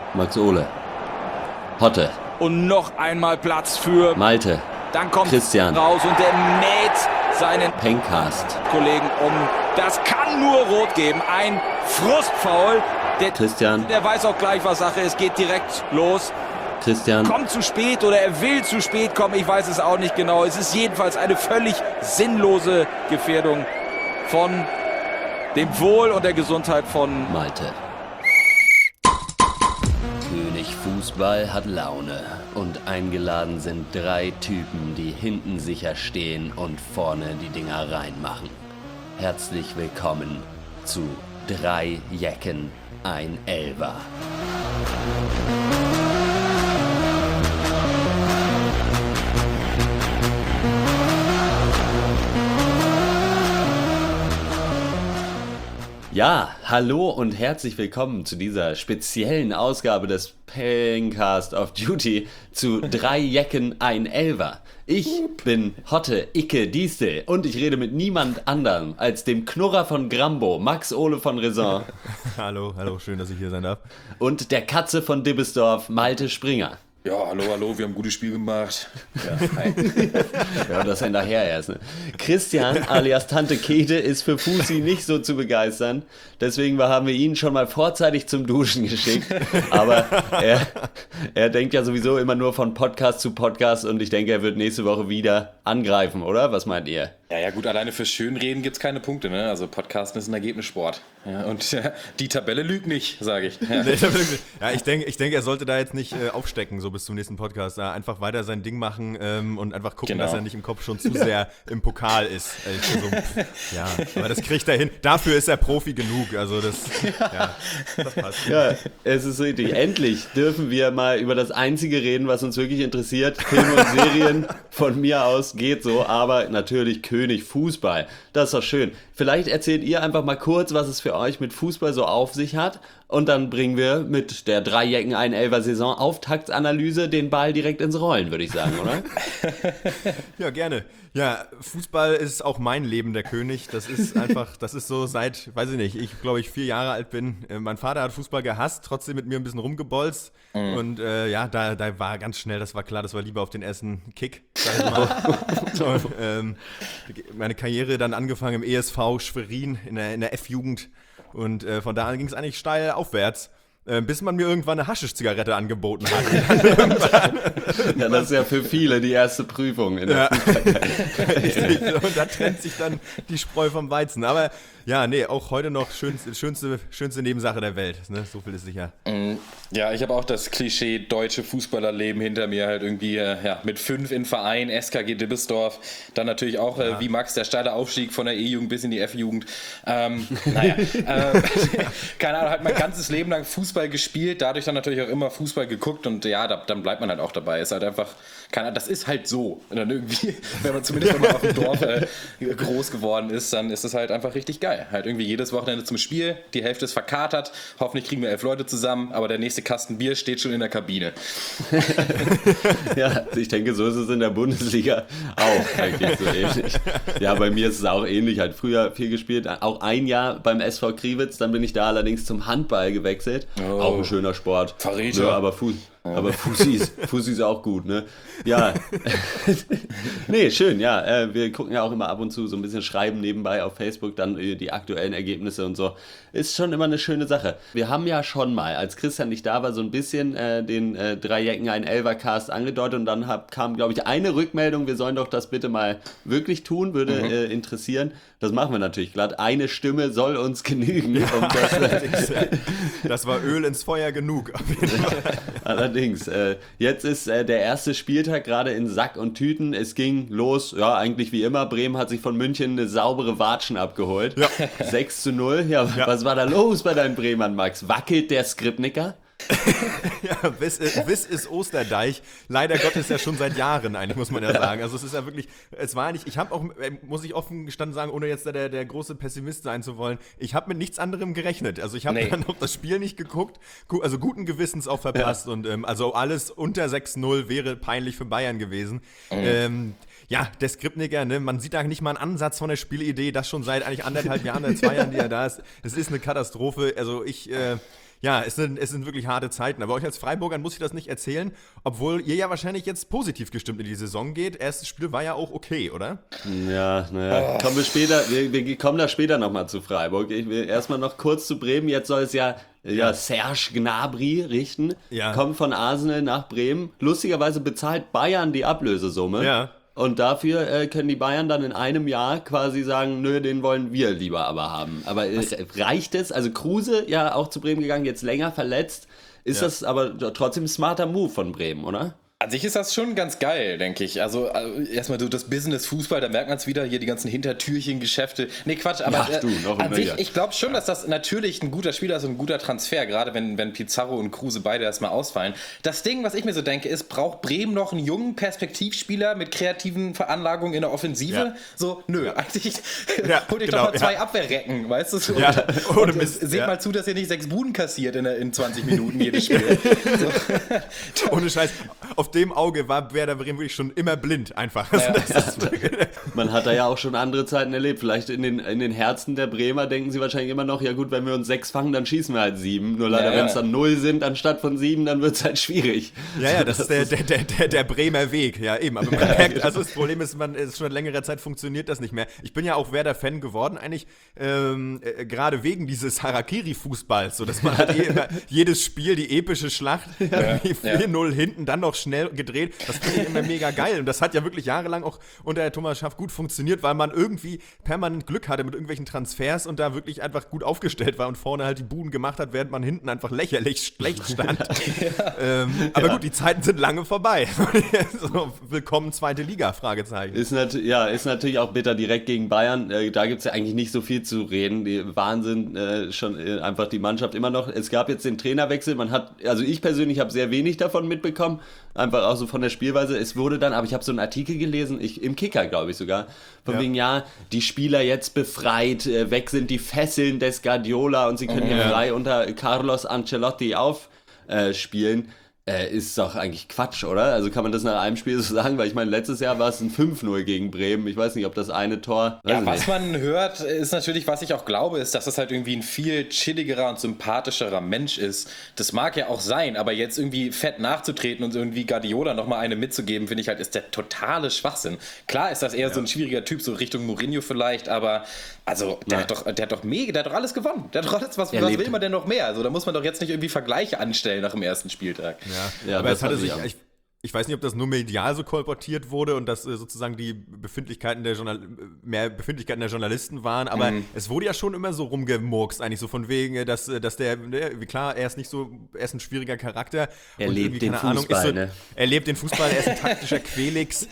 Max Ole. Hotte. Und noch einmal Platz für Malte. Dann kommt Christian raus und der mäht seinen Pencast. Kollegen um. Das kann nur rot geben. Ein Frustfoul. Christian. Der weiß auch gleich, was Sache ist. Geht direkt los. Christian. Kommt zu spät oder er will zu spät kommen. Ich weiß es auch nicht genau. Es ist jedenfalls eine völlig sinnlose Gefährdung von dem Wohl und der Gesundheit von Malte. König Fußball hat Laune und eingeladen sind 3 Typen, die hinten sicher stehen und vorne die Dinger reinmachen. Herzlich willkommen zu 3 Jecken, ein Elfer. Ja, hallo und herzlich willkommen zu dieser speziellen Ausgabe des Pencast of Duty zu 3 Jecken, ein Elfer. Ich bin Hotte Icke Diestel und ich rede mit niemand anderem als dem Knurrer von Grambo, Max Ole von Raison. Hallo, schön, dass ich hier sein darf. Und der Katze von Dibbesdorf, Malte Springer. Ja, hallo, wir haben ein gutes Spiel gemacht. Ja, hi. Ja, das ist nachher erst. Ne? Christian alias Tante Käthe ist für Fusi nicht so zu begeistern. Deswegen haben wir ihn schon mal vorzeitig zum Duschen geschickt. Aber er denkt ja sowieso immer nur von Podcast zu Podcast und ich denke, er wird nächste Woche wieder angreifen, oder? Was meint ihr? Ja, gut, alleine fürs Schönreden gibt's keine Punkte, ne? Also Podcasten ist ein Ergebnissport. Ja, und die Tabelle lügt nicht, sage ich. Ja, ja ich denke, er sollte da jetzt nicht aufstecken, so bis zum nächsten Podcast. Da einfach weiter sein Ding machen und einfach gucken, dass er nicht im Kopf schon zu sehr im Pokal ist. Ja, aber das kriegt er hin. Dafür ist er Profi genug. Also das passt. Ja, es ist richtig. Endlich dürfen wir mal über das Einzige reden, was uns wirklich interessiert. Filme und Serien von mir aus geht so, aber natürlich König Fußball. Das ist doch schön. Vielleicht erzählt ihr einfach mal kurz, was es für euch mit Fußball so auf sich hat. Und dann bringen wir mit der 3 Jecken, ein Elfer Saison Auftaktsanalyse den Ball direkt ins Rollen, würde ich sagen, oder? Ja, gerne. Ja, Fußball ist auch mein Leben, der König. Das ist so seit, weiß ich nicht, ich glaube, ich 4 Jahre alt bin. Mein Vater hat Fußball gehasst, trotzdem mit mir ein bisschen rumgebolzt. Mhm. Und da war ganz schnell, das war klar, das war lieber auf den ersten Kick, sag ich mal. Und, meine Karriere dann angefangen im ESV Schwerin in der F-Jugend. Und von da an ging es eigentlich steil aufwärts. Bis man mir irgendwann eine Haschisch-Zigarette angeboten hat. Ja, das ist ja für viele die erste Prüfung in der Fußballkarriere. Und da trennt sich dann die Spreu vom Weizen. Aber ja, nee, auch heute noch schönste Nebensache der Welt. Ne? So viel ist sicher. Ja, ich habe auch das Klischee deutsche Fußballerleben hinter mir. Halt irgendwie mit 5 in Verein, SKG Dibbesdorf. Dann natürlich auch, wie Max, der steile Aufstieg von der E-Jugend bis in die F-Jugend. Keine Ahnung, halt mein ganzes Leben lang Fußball gespielt, dadurch dann natürlich auch immer Fußball geguckt und ja, dann bleibt man halt auch dabei. Ist halt einfach, das ist halt so. Und dann irgendwie, wenn man zumindest mal auf dem Dorf groß geworden ist, dann ist das halt einfach richtig geil. Halt irgendwie jedes Wochenende zum Spiel, die Hälfte ist verkatert, hoffentlich kriegen wir 11 Leute zusammen, aber der nächste Kasten Bier steht schon in der Kabine. Ja, ich denke, so ist es in der Bundesliga auch eigentlich so ähnlich. Ja, bei mir ist es auch ähnlich, halt früher viel gespielt, auch ein Jahr beim SV Kriwitz, dann bin ich da allerdings zum Handball gewechselt. Oh. Auch ein schöner Sport. Verräter. Ja, aber Fußi ist auch gut, ne? Ja. Nee, schön, ja. Wir gucken ja auch immer ab und zu so ein bisschen schreiben nebenbei auf Facebook, dann die aktuellen Ergebnisse und so. Ist schon immer eine schöne Sache. Wir haben ja schon mal, als Christian nicht da war, so ein bisschen den 3 Jecken, ein Elfer-Cast angedeutet und dann kam, glaube ich, eine Rückmeldung, wir sollen doch das bitte mal wirklich tun, würde interessieren. Das machen wir natürlich glatt. Eine Stimme soll uns genügen. Ja, das war Öl ins Feuer genug. Auf jeden Fall. Allerdings, jetzt ist der erste Spieltag gerade in Sack und Tüten. Es ging los, ja, eigentlich wie immer. Bremen hat sich von München eine saubere Watschen abgeholt. Ja. 6:0. Ja, was war da los bei deinen Bremern, Max? Wackelt der Skripnicker? Ja, Wiss ist Osterdeich. Leider Gottes ja schon seit Jahren eigentlich, muss man ja sagen. Also es ist ja wirklich, es war nicht, ich habe auch, muss ich offen gestanden sagen, ohne jetzt der große Pessimist sein zu wollen, ich habe mit nichts anderem gerechnet. Also ich habe dann auch das Spiel nicht geguckt, also guten Gewissens auch verpasst und also alles unter 6:0 wäre peinlich für Bayern gewesen. Ja, der Skripniker, ne, man sieht da nicht mal einen Ansatz von der Spielidee, das schon seit eigentlich 1,5 Jahren, 2 Jahren, die er da ist. Es ist eine Katastrophe. Also Ja, es sind wirklich harte Zeiten. Aber euch als Freiburgern muss ich das nicht erzählen, obwohl ihr ja wahrscheinlich jetzt positiv gestimmt in die Saison geht. Erstes Spiel war ja auch okay, oder? Ja, naja, kommen wir später, wir kommen da später nochmal zu Freiburg. Ich will erstmal noch kurz zu Bremen. Jetzt soll es ja Serge Gnabry richten. Ja. Kommt von Arsenal nach Bremen. Lustigerweise bezahlt Bayern die Ablösesumme. Ja. Und dafür können die Bayern dann in einem Jahr quasi sagen, nö, den wollen wir lieber aber haben. Aber reicht es? Also Kruse ja auch zu Bremen gegangen, jetzt länger verletzt. Ist das aber trotzdem ein smarter Move von Bremen, oder? An sich ist das schon ganz geil, denke ich. Also erstmal so das Business-Fußball, da merkt man es wieder, hier die ganzen Hintertürchen-Geschäfte. Nee, Quatsch, aber an sich, ich glaube schon, dass das natürlich ein guter Spieler ist und ein guter Transfer, gerade wenn Pizarro und Kruse beide erstmal ausfallen. Das Ding, was ich mir so denke, ist, braucht Bremen noch einen jungen Perspektivspieler mit kreativen Veranlagungen in der Offensive? Ja. So, nö, eigentlich holt euch genau, doch mal 2 Abwehrrecken, weißt du? So, ja, ohne Mist. Seht mal zu, dass ihr nicht 6 Buden kassiert in 20 Minuten jedes Spiel. So. Ohne Scheiß. Auf dem Auge war Werder Bremen wirklich schon immer blind, einfach. Also Man hat da ja auch schon andere Zeiten erlebt. Vielleicht in den Herzen der Bremer denken sie wahrscheinlich immer noch, ja gut, wenn wir uns 6 fangen, dann schießen wir halt 7. Nur leider, wenn es dann 0 sind anstatt von 7, dann wird es halt schwierig. Ja, das ist der Bremer Weg. Ja, eben. Aber man merkt, also das Problem ist, schon seit längerer Zeit funktioniert das nicht mehr. Ich bin ja auch Werder-Fan geworden, eigentlich gerade wegen dieses Harakiri-Fußballs, so dass man halt immer jedes Spiel, die epische Schlacht, 4-0 hinten, dann noch schnell gedreht. Das finde ich immer mega geil. Und das hat ja wirklich jahrelang auch unter Thomas Schaff gut funktioniert, weil man irgendwie permanent Glück hatte mit irgendwelchen Transfers und da wirklich einfach gut aufgestellt war und vorne halt die Buden gemacht hat, während man hinten einfach lächerlich schlecht stand. Aber gut, die Zeiten sind lange vorbei. So, willkommen zweite Liga, Fragezeichen. Ist natürlich auch bitter direkt gegen Bayern. Da gibt es ja eigentlich nicht so viel zu reden. Die Wahnsinn, schon einfach die Mannschaft immer noch. Es gab jetzt den Trainerwechsel. Also ich persönlich habe sehr wenig davon mitbekommen. Einfach auch so von der Spielweise. Es wurde dann, aber ich habe so einen Artikel gelesen, im Kicker glaube ich sogar, von wegen, die Spieler jetzt befreit, weg sind die Fesseln des Guardiola und sie können hier frei unter Carlos Ancelotti aufspielen. Ist doch eigentlich Quatsch, oder? Also kann man das nach einem Spiel so sagen? Weil ich meine, letztes Jahr war es ein 5-0 gegen Bremen. Ich weiß nicht, ob das eine Tor... Ja, was man hört, ist natürlich, was ich auch glaube, ist, dass das halt irgendwie ein viel chilligerer und sympathischerer Mensch ist. Das mag ja auch sein, aber jetzt irgendwie fett nachzutreten und irgendwie Guardiola nochmal eine mitzugeben, finde ich halt, ist der totale Schwachsinn. Klar ist das eher so ein schwieriger Typ, so Richtung Mourinho vielleicht, aber also der hat doch alles gewonnen. Der hat doch alles, was will man denn noch mehr? Also da muss man doch jetzt nicht irgendwie Vergleiche anstellen nach dem ersten Spieltag. Ja, aber es hatte sich, ich weiß nicht, ob das nur medial so kolportiert wurde und dass sozusagen die mehr Befindlichkeiten der Journalisten waren, aber es wurde ja schon immer so rumgemurkst, eigentlich so von wegen, dass der, klar, er ist ein schwieriger Charakter. Er lebt den Fußball, Er lebt den Fußball, er ist ein taktischer Quelix,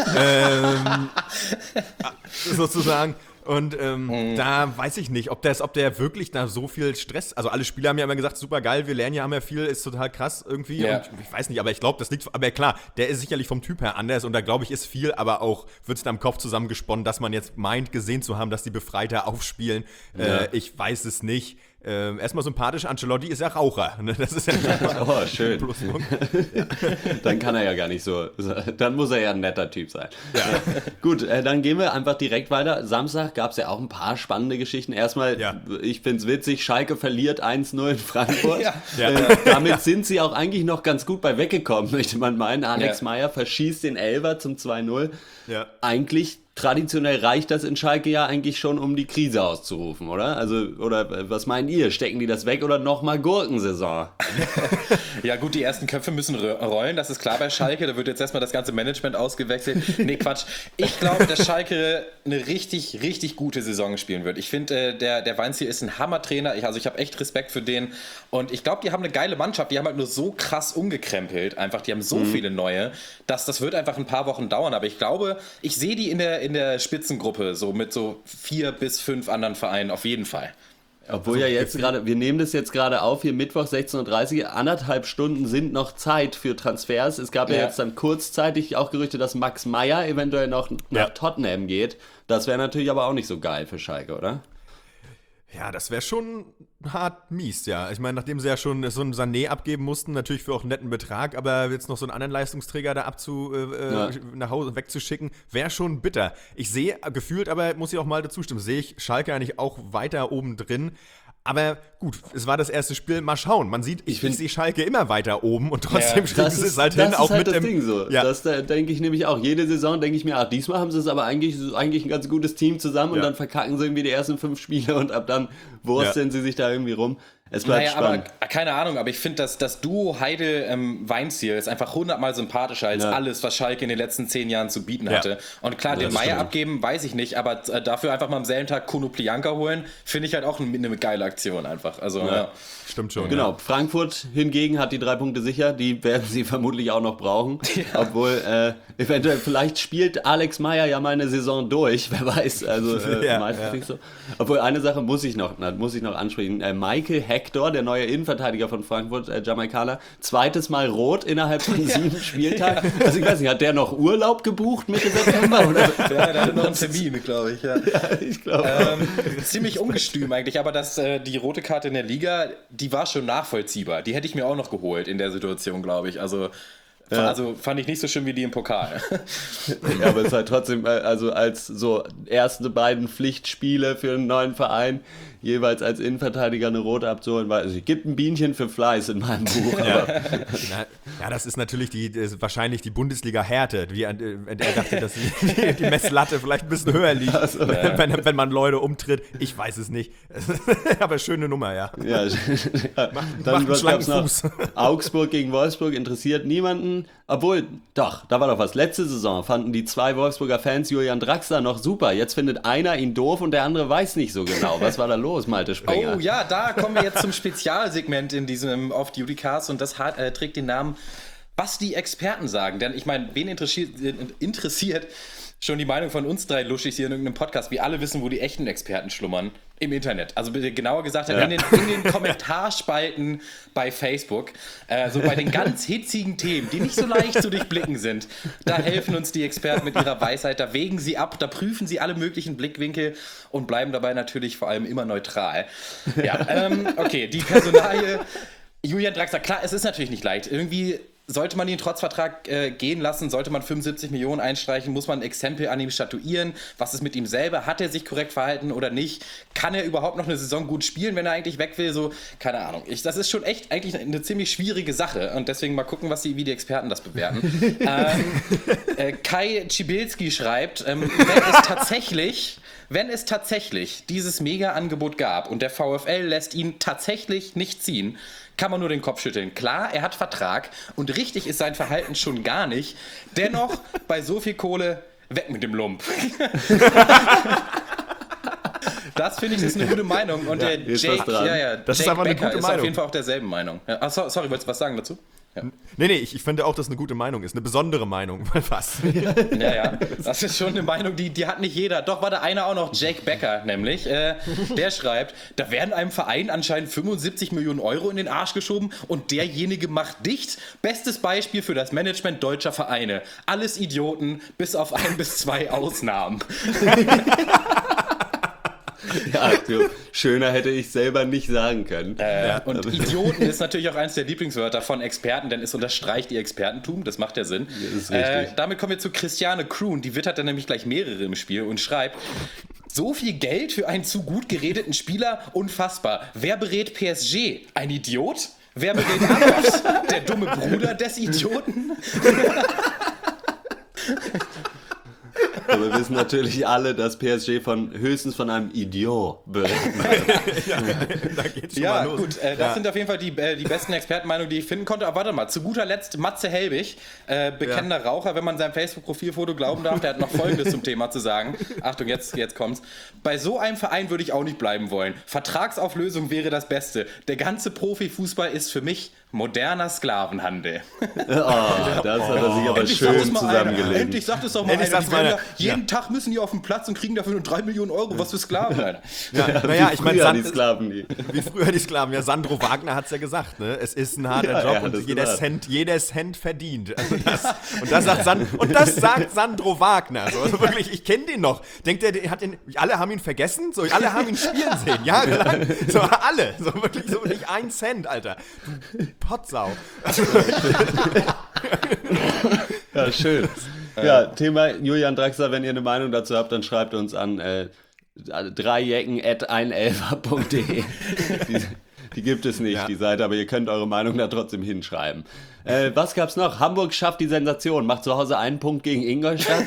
sozusagen. Und da weiß ich nicht, ob der wirklich da so viel Stress, also alle Spieler haben ja immer gesagt, super geil, wir lernen ja, haben ja viel, ist total krass irgendwie. Ja. Und ich weiß nicht, aber ich glaube, das liegt, aber klar, der ist sicherlich vom Typ her anders und da glaube ich, ist viel, aber auch wird es da im Kopf zusammengesponnen, dass man jetzt meint, gesehen zu haben, dass die Befreiter aufspielen. Ich weiß es nicht. Erstmal sympathisch, Ancelotti ist ja Raucher. Ne? Das ist ja oh, schön. Dann kann er ja gar nicht so. Dann muss er ja ein netter Typ sein. Ja. Gut, dann gehen wir einfach direkt weiter. Samstag gab es ja auch ein paar spannende Geschichten. Erstmal, ich finde es witzig, Schalke verliert 1-0 in Frankfurt. Damit sind sie auch eigentlich noch ganz gut bei weggekommen, möchte man meinen. Alex Meyer verschießt den Elfer zum 2-0. Ja. Eigentlich traditionell reicht das in Schalke ja eigentlich schon, um die Krise auszurufen, oder? Also, oder was meint ihr? Stecken die das weg oder nochmal Gurkensaison? Ja gut, die ersten Köpfe müssen rollen, das ist klar bei Schalke. Da wird jetzt erstmal das ganze Management ausgewechselt. Nee, Quatsch. Ich glaube, dass Schalke eine richtig, richtig gute Saison spielen wird. Ich finde, der Weinziel ist ein Hammertrainer. Ich habe echt Respekt für den. Und ich glaube, die haben eine geile Mannschaft. Die haben halt nur so krass umgekrempelt. Einfach, die haben so viele neue, dass das wird einfach ein paar Wochen dauern. Aber ich glaube, ich sehe die in der Spitzengruppe, so mit so 4 bis 5 anderen Vereinen auf jeden Fall. Obwohl ja jetzt gerade, wir nehmen das jetzt gerade auf, hier Mittwoch 16.30 Uhr, 1,5 Stunden sind noch Zeit für Transfers. Es gab ja jetzt dann kurzzeitig auch Gerüchte, dass Max Meyer eventuell noch nach Tottenham geht. Das wäre natürlich aber auch nicht so geil für Schalke, oder? Ja, das wäre schon hart mies, ja. Ich meine, nachdem sie ja schon so einen Sané abgeben mussten, natürlich für auch einen netten Betrag, aber jetzt noch so einen anderen Leistungsträger da nach Hause wegzuschicken, wäre schon bitter. Ich sehe, gefühlt, aber muss ich auch mal dazu stimmen, sehe ich Schalke eigentlich auch weiter oben drin. Aber gut, es war das erste Spiel, mal schauen. Man sieht, ich sehe Schalke immer weiter oben und trotzdem kriegen sie es halt hin. Das auch ist halt mit das dem Ding so. Ja. Das denke ich nämlich auch. Jede Saison denke ich mir, diesmal haben sie es aber eigentlich ein ganz gutes Team zusammen und dann verkacken sie irgendwie die ersten 5 Spiele und ab dann wursteln sie sich da irgendwie rum. Es bleibt spannend. Aber keine Ahnung, aber ich finde, das Duo Heide-Weinziel ist einfach 100-mal sympathischer als alles, was Schalke in den letzten 10 Jahren zu bieten hatte. Und klar, den Meier abgeben, weiß ich nicht, aber dafür einfach mal am selben Tag Konoplyanka holen, finde ich halt auch eine geile Aktion einfach. Also, Stimmt schon. Genau, Frankfurt hingegen hat die 3 Punkte sicher, die werden sie vermutlich auch noch brauchen. Obwohl, eventuell, vielleicht spielt Alex Meier ja mal eine Saison durch, wer weiß. Also, meistens nicht so. Obwohl, eine Sache muss ich noch ansprechen. Michael Hector, der neue Innenverteidiger von Frankfurt, Jamaikaner, zweites Mal rot innerhalb von 7 Spieltagen. Also ich weiß nicht, hat der noch Urlaub gebucht Mitte September? Oder? Ja, der hatte noch einen Termin, glaube ich. Ja, ich glaube. Ziemlich ungestüm eigentlich, aber die rote Karte in der Liga, die war schon nachvollziehbar. Die hätte ich mir auch noch geholt in der Situation, glaube ich. Also fand ich nicht so schlimm wie die im Pokal. Ja, aber es ist halt trotzdem, also als so erste beiden Pflichtspiele für einen neuen Verein, jeweils als Innenverteidiger eine rote abzuholen, weil es gibt ein Bienchen für Fleiß in meinem Buch. Ja, das ist natürlich wahrscheinlich die Bundesliga-Härte. Er dachte, dass die Messlatte vielleicht ein bisschen höher liegt, wenn man Leute umtritt. Ich weiß es nicht. Aber schöne Nummer, ja. Dann macht einen noch Fuß. Augsburg gegen Wolfsburg, interessiert niemanden. Obwohl, doch, da war doch was. Letzte Saison fanden die 2 Wolfsburger Fans Julian Draxler noch super. Jetzt findet einer ihn doof und der andere weiß nicht so genau. Was war da los, Malte Springer? Oh ja, da kommen wir jetzt zum Spezialsegment in diesem Off-Duty-Cast und das trägt den Namen Was die Experten sagen. Denn ich meine, wen interessiert schon die Meinung von uns 3 Luschis hier in irgendeinem Podcast? Wir alle wissen, wo die echten Experten schlummern. Im Internet. Also genauer gesagt, in den Kommentarspalten bei Facebook. So bei den ganz hitzigen Themen, die nicht so leicht zu durchblicken sind. Da helfen uns die Experten mit ihrer Weisheit. Da wägen sie ab, da prüfen sie alle möglichen Blickwinkel und bleiben dabei natürlich vor allem immer neutral. Ja, okay, die Personalie Julian Draxler. Klar, es ist natürlich nicht leicht. Irgendwie sollte man ihn trotz Vertrag gehen lassen, sollte man 75 Millionen einstreichen, muss man ein Exempel an ihm statuieren. Was ist mit ihm selber? Hat er sich korrekt verhalten oder nicht? Kann er überhaupt noch eine Saison gut spielen, wenn er eigentlich weg will? So, keine Ahnung. Das ist schon echt eigentlich eine ziemlich schwierige Sache und deswegen mal gucken, wie die Experten das bewerten. Kai Tschibilski schreibt, wenn es tatsächlich dieses Mega-Angebot gab und der VfL lässt ihn tatsächlich nicht ziehen, kann man nur den Kopf schütteln. Klar, er hat Vertrag und richtig ist sein Verhalten schon gar nicht. Dennoch, bei so viel Kohle, weg mit dem Lump. Das finde ich ist eine gute Meinung. Und der Jake, das ist aber eine Becker gute ist Meinung. auf jeden Fall auch derselben Meinung. Ja, sorry, wolltest du was sagen dazu? Ja. Nee, ich finde auch, dass es eine gute Meinung ist. Eine besondere Meinung. Was? Ja. Das ist schon eine Meinung, die hat nicht jeder. Doch war da einer auch noch, Jake Becker nämlich. Der schreibt, da werden einem Verein anscheinend 75 Millionen Euro in den Arsch geschoben und derjenige macht dicht. Bestes Beispiel für das Management deutscher Vereine. Alles Idioten, bis auf 1 bis 2 Ausnahmen. Ja, schöner hätte ich selber nicht sagen können. Und Idioten ist natürlich auch eines der Lieblingswörter von Experten, denn es unterstreicht ihr Expertentum, das macht ja Sinn. Das ist richtig. Damit kommen wir zu Christiane Kroon, die wittert dann nämlich gleich mehrere im Spiel und schreibt, so viel Geld für einen zu gut geredeten Spieler, unfassbar. Wer berät PSG? Ein Idiot? Wer berät Ajax? Der dumme Bruder des Idioten? Aber wir wissen natürlich alle, dass PSG höchstens von einem Idiot berichten wird. Da geht's schon mal los. Gut, das sind auf jeden Fall die besten Expertenmeinungen, die ich finden konnte. Aber warte mal, zu guter Letzt Matze Helbig, bekennender Raucher, wenn man seinem Facebook-Profilfoto glauben darf, der hat noch Folgendes zum Thema zu sagen. Achtung, jetzt kommt's. Bei so einem Verein würde ich auch nicht bleiben wollen. Vertragsauflösung wäre das Beste. Der ganze Profifußball ist für mich moderner Sklavenhandel. Das hat er sich aber schön zusammengelegt. Endlich sagt es doch mal einer. Jeden Tag müssen die auf den Platz und kriegen dafür nur 3 Millionen Euro. Was für Sklaven, Alter. Naja, ich meine, die Sklaven, wie früher die Sklaven. Ja, Sandro Wagner hat es ja gesagt, ne? Es ist ein harter Job und jeder Cent verdient. Also das sagt Sandro Wagner. Also wirklich, ich kenne den noch. Denkt er, alle haben ihn vergessen? So, alle haben ihn spielen sehen, jahrelang. So, alle. So wirklich, so nicht 1 Cent, Alter. Du Potsau. Ja, schön. Ja, Thema Julian Draxler, wenn ihr eine Meinung dazu habt, dann schreibt uns an 3jecken@111er.de. Die gibt es nicht, die Seite, aber ihr könnt eure Meinung da trotzdem hinschreiben. Was gab's noch? Hamburg schafft die Sensation, macht zu Hause einen Punkt gegen Ingolstadt.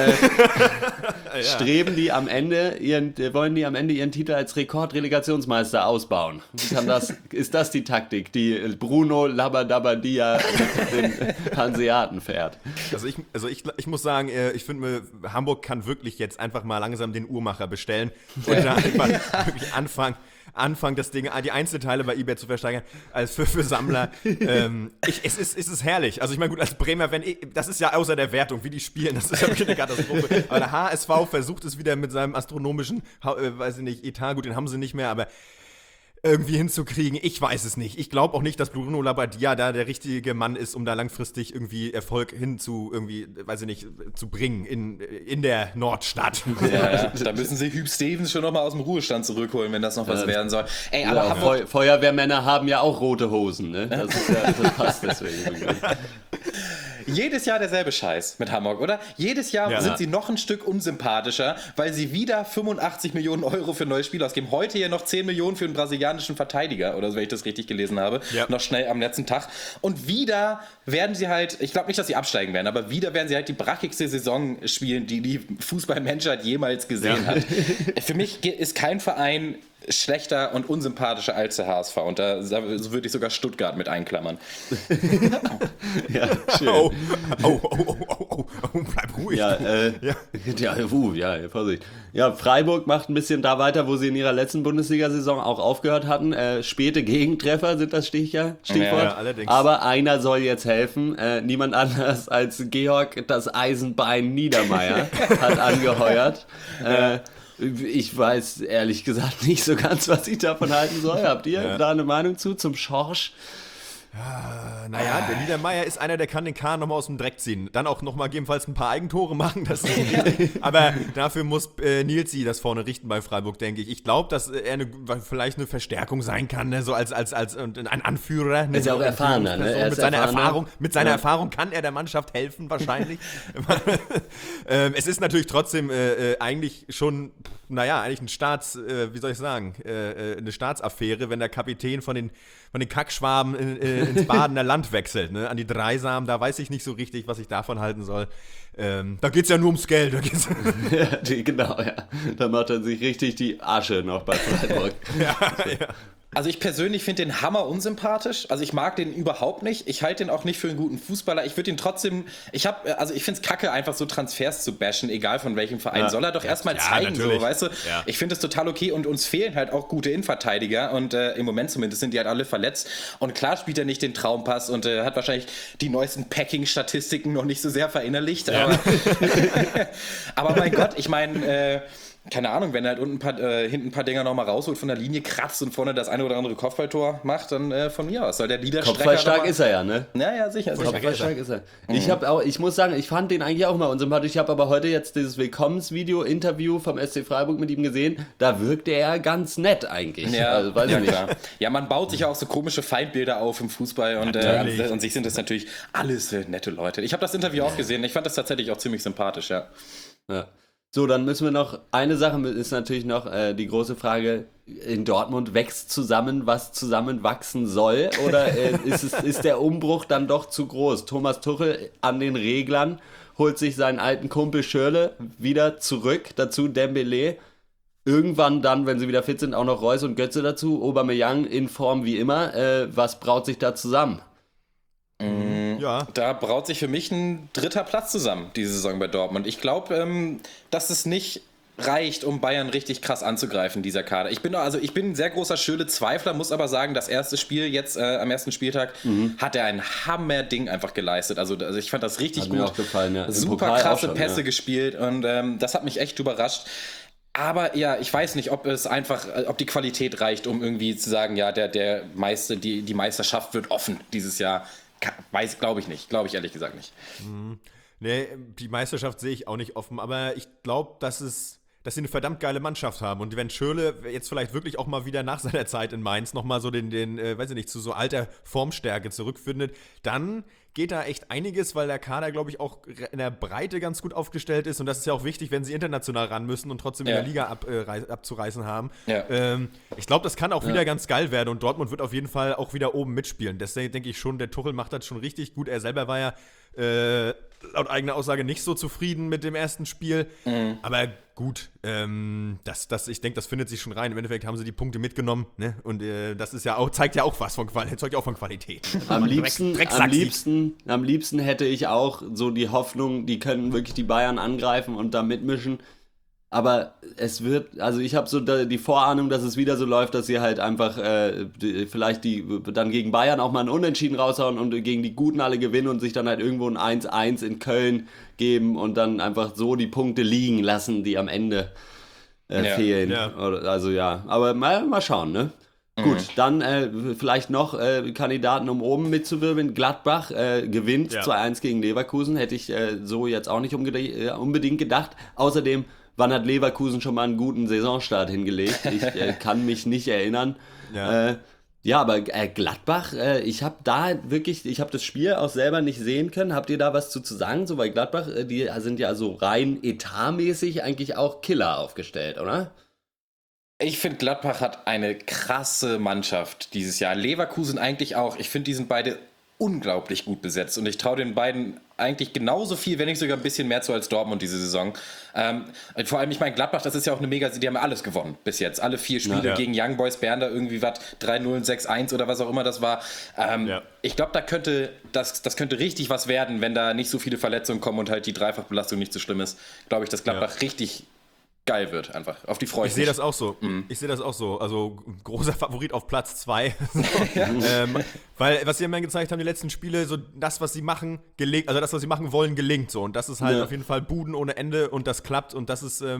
Streben die am Ende wollen die am Ende ihren Titel als Rekordrelegationsmeister ausbauen? Ist das die Taktik, die Bruno Labbadia den Hanseaten fährt? Also ich muss sagen, ich finde, Hamburg kann wirklich jetzt einfach mal langsam den Uhrmacher bestellen und da einfach wirklich anfangen, das Ding, die Einzelteile bei eBay zu versteigern, als für Sammler. Es ist herrlich. Also ich meine, gut, als Bremer, das ist ja außer der Wertung, wie die spielen, das ist ja wirklich eine Katastrophe. Aber der HSV versucht es wieder mit seinem astronomischen, weiß ich nicht, Etat, gut, den haben sie nicht mehr, aber irgendwie hinzukriegen, ich weiß es nicht. Ich glaube auch nicht, dass Bruno Labbadia da der richtige Mann ist, um da langfristig irgendwie Erfolg weiß ich nicht, zu bringen in der Nordstadt. Ja, da müssen sie Hüb Stevens schon nochmal aus dem Ruhestand zurückholen, wenn das noch was werden soll. Ey, aber Hamburg, Feuerwehrmänner haben ja auch rote Hosen, ne? Das passt deswegen. Jedes Jahr derselbe Scheiß mit Hamburg, oder? Jedes Jahr sind sie noch ein Stück unsympathischer, weil sie wieder 85 Millionen Euro für ein neues Spiel ausgeben. Heute ja noch 10 Millionen für einen brasilianischen Verteidiger, oder so, wenn ich das richtig gelesen habe. Ja. Noch schnell am letzten Tag. Und wieder werden sie halt, ich glaube nicht, dass sie absteigen werden, aber wieder werden sie halt die brachigste Saison spielen, die Fußballmenschheit jemals gesehen hat. Für mich ist kein Verein schlechter und unsympathischer als der HSV. Und da würde ich sogar Stuttgart mit einklammern. Ja, schön. Bleib ruhig. Vorsicht. Ja, Freiburg macht ein bisschen da weiter, wo sie in ihrer letzten Bundesliga-Saison auch aufgehört hatten. Späte Gegentreffer sind das Stichwort. Ja, allerdings. Aber einer soll jetzt helfen. Niemand anders als Georg das Eisenbein Niedermeyer hat angeheuert. Ich weiß ehrlich gesagt nicht so ganz, was ich davon halten soll. Habt ihr da eine Meinung zum Schorsch? Naja, der Niedermeyer ist einer, der kann den Kahn nochmal aus dem Dreck ziehen. Dann auch nochmal gegebenenfalls ein paar Eigentore machen. Aber dafür muss Nilsi das vorne richten bei Freiburg, denke ich. Ich glaube, dass er vielleicht eine Verstärkung sein kann, ne? So als ein Anführer. Er ist ja auch erfahrener, ne? Mit seiner Erfahrung kann er der Mannschaft helfen, wahrscheinlich. Es ist natürlich trotzdem eigentlich schon, eigentlich eine Staatsaffäre, wenn der Kapitän von den Kackschwaben ins Badener Land wechselt, ne? An die Dreisamen, da weiß ich nicht so richtig, was ich davon halten soll. Da geht's ja nur ums Geld. Genau. Da macht er sich richtig die Asche noch bei Freiburg. Ja. Also ich persönlich finde den Hammer unsympathisch. Also ich mag den überhaupt nicht. Ich halte den auch nicht für einen guten Fußballer. Ich würde ihn trotzdem, ich finde es kacke, einfach so Transfers zu bashen, egal von welchem Verein. Soll er doch erstmal zeigen, natürlich. So, weißt du? Ja. Ich finde es total okay und uns fehlen halt auch gute Innenverteidiger und im Moment zumindest sind die halt alle verletzt. Und klar spielt er nicht den Traumpass und hat wahrscheinlich die neuesten Packing-Statistiken noch nicht so sehr verinnerlicht. Ja. Aber mein Gott, ich meine, keine Ahnung, wenn er halt unten hinten ein paar Dinger nochmal rausholt von der Linie, kratzt und vorne das eine oder andere Kopfballtor macht, dann von mir aus. Soll der Liederstrecker Kopfballstark ist er ja, ne? Ja, sicher. Kopfballstark ist er. Ich muss sagen, ich fand den eigentlich auch mal unsympathisch. Ich habe aber heute jetzt dieses Willkommensvideo-Interview vom SC Freiburg mit ihm gesehen. Da wirkte er ganz nett eigentlich. Ja, also, weiß ich nicht. Klar. Ja, man baut sich ja auch so komische Feindbilder auf im Fußball und an sich sind das natürlich alles nette Leute. Ich habe das Interview auch gesehen. Ich fand das tatsächlich auch ziemlich sympathisch, ja. So, dann müssen wir noch, eine Sache ist natürlich noch die große Frage, in Dortmund wächst zusammen, was zusammenwachsen soll, oder ist der Umbruch dann doch zu groß? Thomas Tuchel an den Reglern holt sich seinen alten Kumpel Schürrle wieder zurück, dazu Dembélé, irgendwann dann, wenn sie wieder fit sind, auch noch Reus und Götze dazu, Aubameyang in Form wie immer, was braut sich da zusammen? Ja. Da braut sich für mich ein 3. Platz zusammen, diese Saison bei Dortmund. Ich glaube, dass es nicht reicht, um Bayern richtig krass anzugreifen, dieser Kader. Ich bin ein sehr großer Schürrle-Zweifler, muss aber sagen, das erste Spiel jetzt am ersten Spieltag hat er ein Hammerding einfach geleistet. Also ich fand das richtig gut. Mir auch gefallen, ja. Super krasse Pässe gespielt und das hat mich echt überrascht. Aber ja, ich weiß nicht, ob die Qualität reicht, um irgendwie zu sagen, ja, die Meisterschaft wird offen dieses Jahr. Glaube ich nicht. Glaube ich ehrlich gesagt nicht. Nee, die Meisterschaft sehe ich auch nicht offen. Aber ich glaube, dass es dass sie eine verdammt geile Mannschaft haben. Und wenn Schürrle jetzt vielleicht wirklich auch mal wieder nach seiner Zeit in Mainz nochmal so den weiß ich nicht, zu so alter Formstärke zurückfindet, dann geht da echt einiges, weil der Kader, glaube ich, auch in der Breite ganz gut aufgestellt ist. Und das ist ja auch wichtig, wenn sie international ran müssen und trotzdem in der Liga abzureißen haben. Ja. Ich glaube, das kann auch wieder ganz geil werden. Und Dortmund wird auf jeden Fall auch wieder oben mitspielen. Deswegen denke ich schon, der Tuchel macht das schon richtig gut. Er selber war ja laut eigener Aussage nicht so zufrieden mit dem ersten Spiel. Aber gut, ich denke, das findet sich schon rein. Im Endeffekt haben sie die Punkte mitgenommen, ne? Und das ist ja auch, zeigt ja auch was von Qualität, zeugt ja auch von Qualität. Am liebsten hätte ich auch so die Hoffnung, die können wirklich die Bayern angreifen und da mitmischen. Aber es wird, also ich habe so die Vorahnung, dass es wieder so läuft, dass sie halt einfach vielleicht dann gegen Bayern auch mal einen Unentschieden raushauen und gegen die Guten alle gewinnen und sich dann halt irgendwo ein 1-1 in Köln geben und dann einfach so die Punkte liegen lassen, die am Ende fehlen. Ja. Also ja, aber mal schauen, ne? Gut, dann vielleicht noch Kandidaten, um oben mitzuwirbeln. Gladbach gewinnt 2-1 gegen Leverkusen, hätte ich so jetzt auch nicht unbedingt gedacht. Außerdem, wann hat Leverkusen schon mal einen guten Saisonstart hingelegt? Ich kann mich nicht erinnern. Aber Gladbach, ich habe das Spiel auch selber nicht sehen können. Habt ihr da was zu sagen? So, weil Gladbach, die sind ja so rein etatmäßig eigentlich auch Killer aufgestellt, oder? Ich finde, Gladbach hat eine krasse Mannschaft dieses Jahr. Leverkusen eigentlich auch. Ich finde, die sind beide unglaublich gut besetzt und ich traue den beiden eigentlich genauso viel, wenn nicht sogar ein bisschen mehr zu als Dortmund diese Saison. Vor allem, ich meine, Gladbach, das ist ja auch eine mega, die haben ja alles gewonnen bis jetzt. Alle 4 Spiele gegen Young Boys Bern, da irgendwie was 3-0, 6-1 oder was auch immer das war. Ich glaube, das könnte richtig was werden, wenn da nicht so viele Verletzungen kommen und halt die Dreifachbelastung nicht so schlimm ist. Glaube ich, dass Gladbach richtig geil wird, einfach. Auf die freue ich mich. Ich sehe das auch so. Also großer Favorit auf Platz 2. Weil, was sie immer gezeigt haben, die letzten Spiele, so das, was sie machen, gelingt, also das, was sie machen wollen, gelingt so. Und das ist halt auf jeden Fall Buden ohne Ende und das klappt und das ist,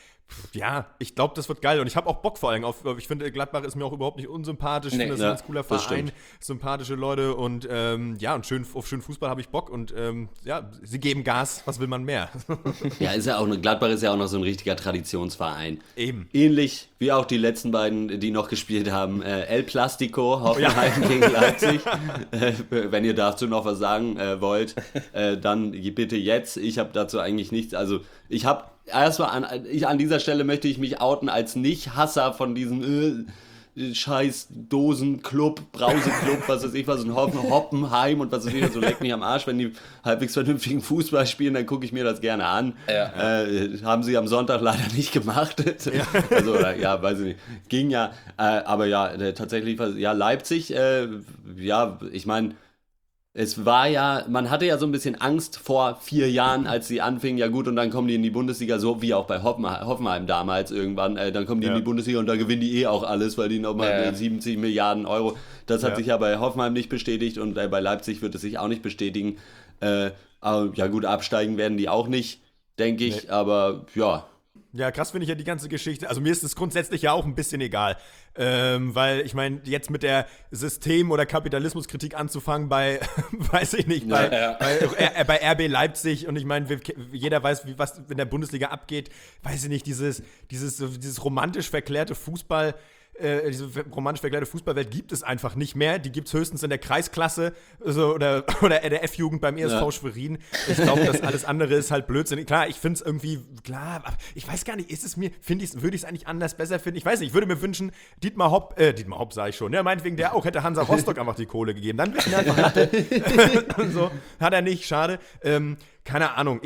ich glaube, das wird geil und ich habe auch Bock vor allem auf, ich finde, Gladbach ist mir auch überhaupt nicht unsympathisch, ich finde, das ist ein ganz cooler Verein, sympathische Leute und und auf schönen Fußball habe ich Bock und sie geben Gas, was will man mehr? Gladbach ist ja auch noch so ein richtiger Traditionsverein. Eben. Ähnlich wie auch die letzten beiden, die noch gespielt haben, El Plastico, Hoffenheim gegen Leipzig. Wenn ihr dazu noch was sagen wollt, dann bitte jetzt. Ich habe dazu eigentlich nichts, also ich habe erstmal an dieser Stelle möchte ich mich outen als Nicht-Hasser von diesem scheiß Dosenclub, Brauseclub, was weiß ich was, ein Hoppenheim und was weiß ich, so leck mich am Arsch, wenn die halbwegs vernünftigen Fußball spielen, dann gucke ich mir das gerne an. Haben sie am Sonntag leider nicht gemacht. Also, weiß ich nicht. Ging ja, aber tatsächlich, Leipzig, ich meine, es war man hatte ja so ein bisschen Angst vor 4 Jahren, als sie anfingen, ja gut, und dann kommen die in die Bundesliga, so wie auch bei Hoffenheim damals irgendwann, dann kommen die in die Bundesliga und da gewinnen die auch alles, weil die nochmal 70 Milliarden Euro, das hat sich ja bei Hoffenheim nicht bestätigt und bei Leipzig wird es sich auch nicht bestätigen. Aber gut, absteigen werden die auch nicht, denke ich, aber ja. Ja, krass finde ich ja die ganze Geschichte. Also mir ist es grundsätzlich ja auch ein bisschen egal. Weil ich meine, jetzt mit der System- oder Kapitalismuskritik anzufangen bei, weiß ich nicht, bei RB Leipzig und ich meine, jeder weiß, was in der Bundesliga abgeht, weiß ich nicht, dieses romantisch verklärte Fußball, diese romantisch verklärte Fußballwelt gibt es einfach nicht mehr. Die gibt es höchstens in der Kreisklasse oder der F-Jugend beim ESV Schwerin. Ich glaube, das alles andere ist halt Blödsinn. Klar, ich finde es irgendwie, aber ich weiß gar nicht, würde ich es eigentlich anders besser finden? Ich weiß nicht, ich würde mir wünschen, Dietmar Hopp sage ich schon, ne? Meinetwegen der auch, hätte Hansa Rostock einfach die Kohle gegeben. Dann wäre ich einfach Latte. Und so. Hat er nicht, schade. Keine Ahnung,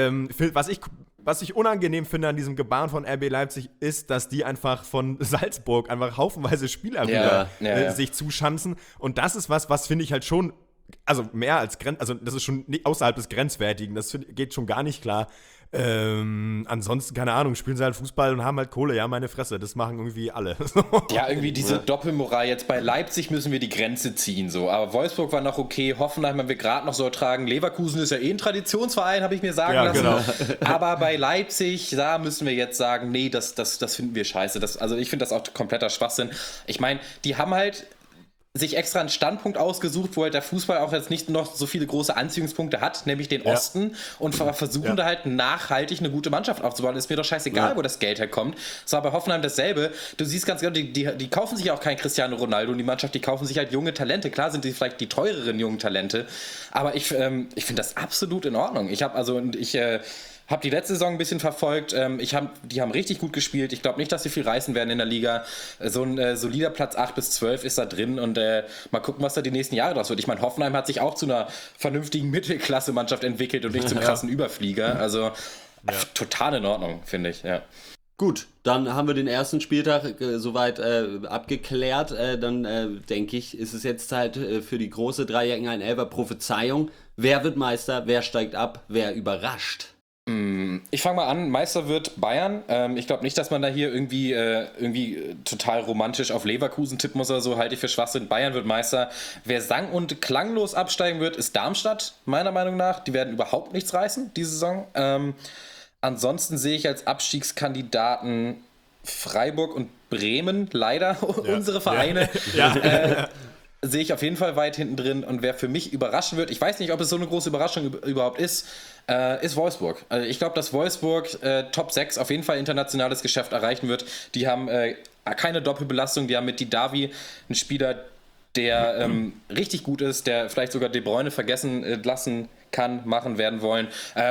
was ich unangenehm finde an diesem Gebaren von RB Leipzig ist, dass die einfach von Salzburg einfach haufenweise Spieler sich zuschanzen. Und das ist was finde ich halt schon, also mehr als also das ist schon außerhalb des Grenzwertigen. Das geht schon gar nicht klar. Ansonsten, keine Ahnung, spielen sie halt Fußball und haben halt Kohle, ja, meine Fresse, das machen irgendwie alle. Ja, irgendwie diese Doppelmoral, jetzt bei Leipzig müssen wir die Grenze ziehen, so, aber Wolfsburg war noch okay, Hoffenheim haben wir gerade noch so ertragen, Leverkusen ist ja ein Traditionsverein, habe ich mir sagen lassen, genau. Aber bei Leipzig, da müssen wir jetzt sagen, nee, das finden wir scheiße, also ich finde das auch kompletter Schwachsinn. Ich meine, die haben halt sich extra einen Standpunkt ausgesucht, wo halt der Fußball auch jetzt nicht noch so viele große Anziehungspunkte hat, nämlich den Osten, und versuchen da halt nachhaltig eine gute Mannschaft aufzubauen. Ist mir doch scheißegal, wo das Geld herkommt. Es war bei Hoffenheim dasselbe. Du siehst ganz genau, die kaufen sich auch keinen Cristiano Ronaldo und die Mannschaft, die kaufen sich halt junge Talente. Klar sind die vielleicht die teureren jungen Talente, aber ich finde das absolut in Ordnung. Ich habe die letzte Saison ein bisschen verfolgt. Die haben richtig gut gespielt. Ich glaube nicht, dass sie viel reißen werden in der Liga. So ein solider Platz 8 bis 12 ist da drin. Und mal gucken, was da die nächsten Jahre draus wird. Ich meine, Hoffenheim hat sich auch zu einer vernünftigen Mittelklasse-Mannschaft entwickelt und nicht zum krassen Überflieger. Also total in Ordnung, finde ich. Ja. Gut, dann haben wir den ersten Spieltag soweit abgeklärt. Dann denke ich, ist es jetzt Zeit für die große Dreiecken ein Elfer Prophezeiung. Wer wird Meister? Wer steigt ab? Wer überrascht? Ich fange mal an, Meister wird Bayern. Ich glaube nicht, dass man da hier irgendwie total romantisch auf Leverkusen tippen muss oder so, halte ich für Schwachsinn. Bayern wird Meister. Wer sang- und klanglos absteigen wird, ist Darmstadt, meiner Meinung nach. Die werden überhaupt nichts reißen, diese Saison. Ansonsten sehe ich als Abstiegskandidaten Freiburg und Bremen, leider, unsere Vereine. Sehe ich auf jeden Fall weit hinten drin. Und wer für mich überraschen wird, ich weiß nicht, ob es so eine große Überraschung überhaupt ist Wolfsburg. Also ich glaube, dass Wolfsburg Top 6 auf jeden Fall internationales Geschäft erreichen wird. Die haben keine Doppelbelastung, die haben mit Didavi einen Spieler, der richtig gut ist, der vielleicht sogar De Bruyne vergessen lassen kann, machen, werden wollen.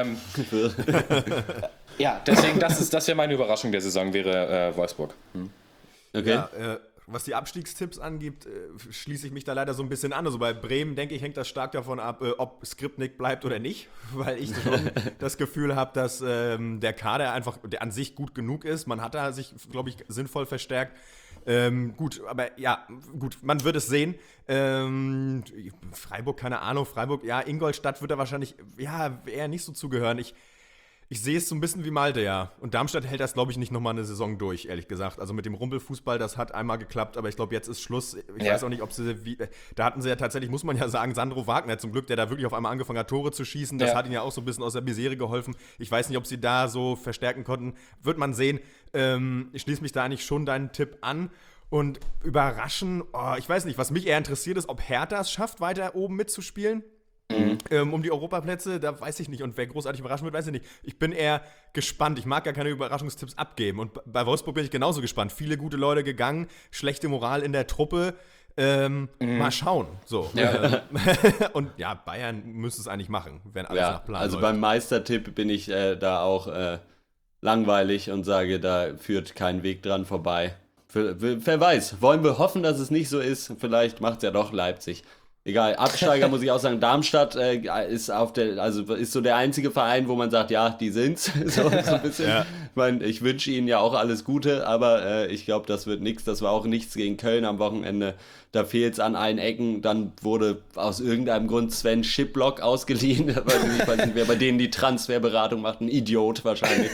Ja, deswegen, das wäre meine Überraschung der Saison, wäre Wolfsburg. Okay. Ja, was die Abstiegstipps angeht, schließe ich mich da leider so ein bisschen an. Also bei Bremen, denke ich, hängt das stark davon ab, ob Skripnik bleibt oder nicht, weil ich schon das Gefühl habe, dass der Kader einfach der an sich gut genug ist. Man hat da sich, glaube ich, sinnvoll verstärkt. Gut, man wird es sehen. Freiburg, keine Ahnung, Ingolstadt wird da wahrscheinlich eher nicht so zugehören. Ich sehe es so ein bisschen wie Malte, ja. Und Darmstadt hält das, glaube ich, nicht nochmal eine Saison durch, ehrlich gesagt. Also mit dem Rumpelfußball, das hat einmal geklappt, aber ich glaube, jetzt ist Schluss. Ich weiß auch nicht, ob da hatten sie ja tatsächlich, muss man ja sagen, Sandro Wagner zum Glück, der da wirklich auf einmal angefangen hat, Tore zu schießen. Das hat ihn ja auch so ein bisschen aus der Misere geholfen. Ich weiß nicht, ob sie da so verstärken konnten. Wird man sehen. Ich schließe mich da eigentlich schon deinen Tipp an. Und überraschen, ich weiß nicht, was mich eher interessiert ist, ob Hertha es schafft, weiter oben mitzuspielen. Um die Europaplätze, da weiß ich nicht. Und wer großartig überraschen wird, weiß ich nicht. Ich bin eher gespannt. Ich mag gar keine Überraschungstipps abgeben. Und bei Wolfsburg bin ich genauso gespannt. Viele gute Leute gegangen, schlechte Moral in der Truppe. Mal schauen. So. Ja. Und ja, Bayern müsste es eigentlich machen, wenn alles nach Plan also läuft. Beim Meistertipp bin ich da auch langweilig und sage, da führt kein Weg dran vorbei. Wer weiß, wollen wir hoffen, dass es nicht so ist. Vielleicht macht es ja doch Leipzig. Egal, Absteiger muss ich auch sagen, Darmstadt ist so der einzige Verein, wo man sagt, ja, die sind's. so ein bisschen. Ja. Ich meine, ich wünsche ihnen ja auch alles Gute, aber ich glaube, das wird nichts. Das war auch nichts gegen Köln am Wochenende. Da fehlt es an allen Ecken. Dann wurde aus irgendeinem Grund Sven Schiplock ausgeliehen. Ich weiß nicht, wer bei denen die Transferberatung macht. Ein Idiot wahrscheinlich.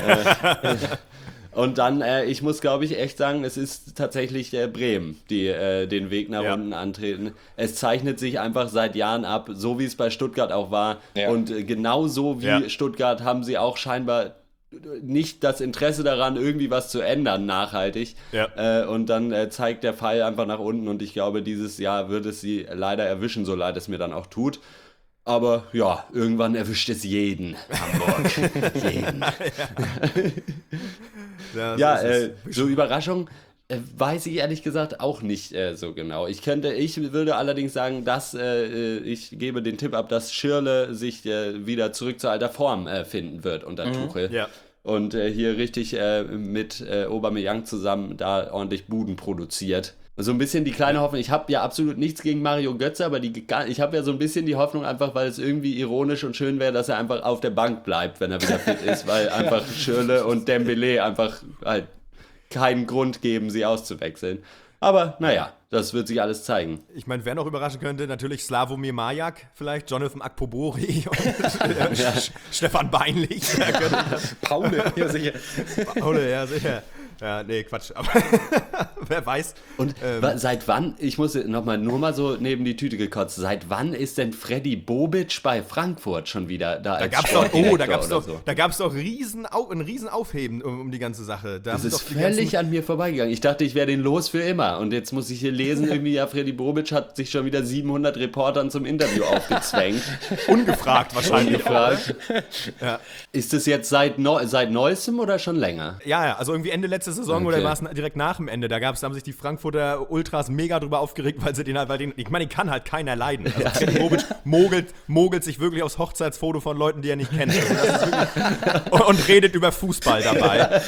Und dann, ich muss, glaube ich, echt sagen, es ist tatsächlich Bremen, die den Weg nach unten antreten. Es zeichnet sich einfach seit Jahren ab, so wie es bei Stuttgart auch war. Ja. Und genauso wie Stuttgart haben sie auch scheinbar nicht das Interesse daran, irgendwie was zu ändern, nachhaltig. Ja. Und dann zeigt der Pfeil einfach nach unten. Und ich glaube, dieses Jahr wird es sie leider erwischen, so leid es mir dann auch tut. Aber ja, irgendwann erwischt es jeden Hamburg. Jeden. So Überraschung weiß ich ehrlich gesagt auch nicht so genau. Ich würde allerdings sagen, dass ich gebe den Tipp ab, dass Schirle sich wieder zurück zu alter Form finden wird unter Tuchel. Ja. Und hier richtig mit Aubameyang zusammen da ordentlich Buden produziert. So ein bisschen die kleine Hoffnung, ich habe ja absolut nichts gegen Mario Götze, aber ich habe ja so ein bisschen die Hoffnung einfach, weil es irgendwie ironisch und schön wäre, dass er einfach auf der Bank bleibt, wenn er wieder fit ist, weil einfach Schürrle und Dembélé einfach halt keinen Grund geben, sie auszuwechseln. Aber naja, das wird sich alles zeigen. Ich meine, wer noch überraschen könnte, natürlich Slavomir Majak, vielleicht Jonathan Akpobori und Stefan Beinlich. Paule, ja sicher. Paule, ja sicher. Ja, nee, Quatsch. Aber wer weiß. Und seit wann, ich muss nur mal so neben die Tüte gekotzt, seit wann ist denn Freddy Bobic bei Frankfurt schon wieder da als Sportdirektor? Da gab es doch ein riesen Aufheben um die ganze Sache. Das ist völlig an mir vorbeigegangen. Ich dachte, ich wäre den los für immer. Und jetzt muss ich hier lesen, irgendwie, ja, Freddy Bobic hat sich schon wieder 700 Reportern zum Interview aufgezwängt. Ungefragt wahrscheinlich. Ungefragt. Ja. Ist das jetzt seit Neuestem oder schon länger? Ja, also irgendwie Ende letzte Saison oder war es direkt nach dem Ende. Da haben sich die Frankfurter Ultras mega drüber aufgeregt, weil ich meine, den kann halt keiner leiden. Also Freddy Bobic mogelt sich wirklich aufs Hochzeitsfoto von Leuten, die er nicht kennt. Also das ist wirklich, und redet über Fußball dabei.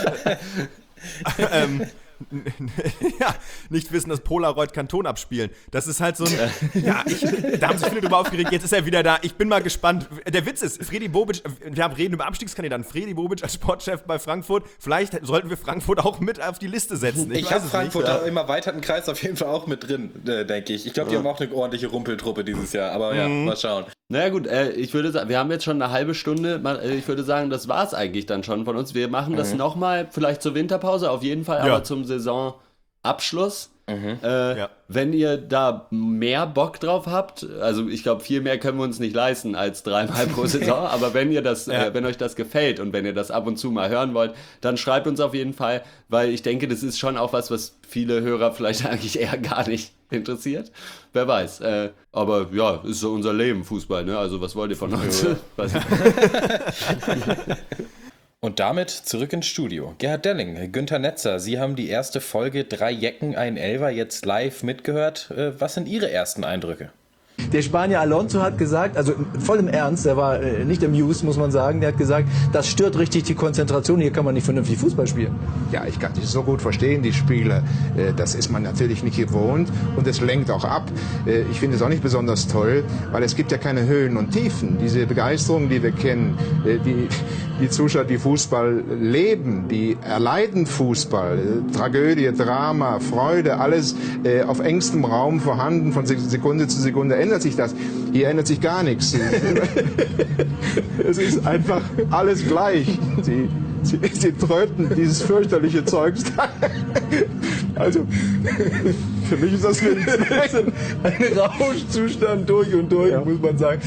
Ja, nicht wissen, dass Polaroid kann Ton abspielen. Das ist halt so ein. Da haben sich viele drüber aufgeregt. Jetzt ist er wieder da. Ich bin mal gespannt. Der Witz ist, Freddy Bobic, wir reden über Abstiegskandidaten. Freddy Bobic als Sportchef bei Frankfurt. Vielleicht sollten wir Frankfurt auch mit auf die Liste setzen. Ich habe Frankfurt im erweiterten Kreis auf jeden Fall auch mit drin, denke ich. Ich glaube, die haben auch eine ordentliche Rumpeltruppe dieses Jahr. Aber ja, mal schauen. Naja gut, ich würde sagen, wir haben jetzt schon eine halbe Stunde. Ich würde sagen, das war es eigentlich dann schon von uns. Wir machen das nochmal, vielleicht zur Winterpause auf jeden Fall, aber zum Saisonabschluss. Wenn ihr da mehr Bock drauf habt, also ich glaube, viel mehr können wir uns nicht leisten als 3-mal pro Saison, aber wenn ihr das, wenn euch das gefällt und wenn ihr das ab und zu mal hören wollt, dann schreibt uns auf jeden Fall, weil ich denke, das ist schon auch was viele Hörer vielleicht eigentlich eher gar nicht interessiert. Wer weiß. Aber ja, ist so unser Leben, Fußball, ne? Also was wollt ihr von uns? Und damit zurück ins Studio. Gerhard Delling, Günther Netzer, Sie haben die erste Folge 3 Jecken, ein Elfer jetzt live mitgehört. Was sind Ihre ersten Eindrücke? Der Spanier Alonso hat gesagt, also voll im Ernst, der war nicht amused, muss man sagen, der hat gesagt, das stört richtig die Konzentration, hier kann man nicht vernünftig Fußball spielen. Ja, ich kann das so gut verstehen, die Spiele, das ist man natürlich nicht gewohnt und es lenkt auch ab. Ich finde es auch nicht besonders toll, weil es gibt ja keine Höhen und Tiefen. Diese Begeisterung, die wir kennen, die Zuschauer, die Fußball leben, die erleiden Fußball, Tragödie, Drama, Freude, alles auf engstem Raum vorhanden, von Sekunde zu Sekunde ändert sich das. Hier ändert sich gar nichts. Es ist einfach alles gleich. Sie tröten dieses fürchterliche Zeugs. Also, für mich ist das ein Rauschzustand durch und durch, muss man sagen.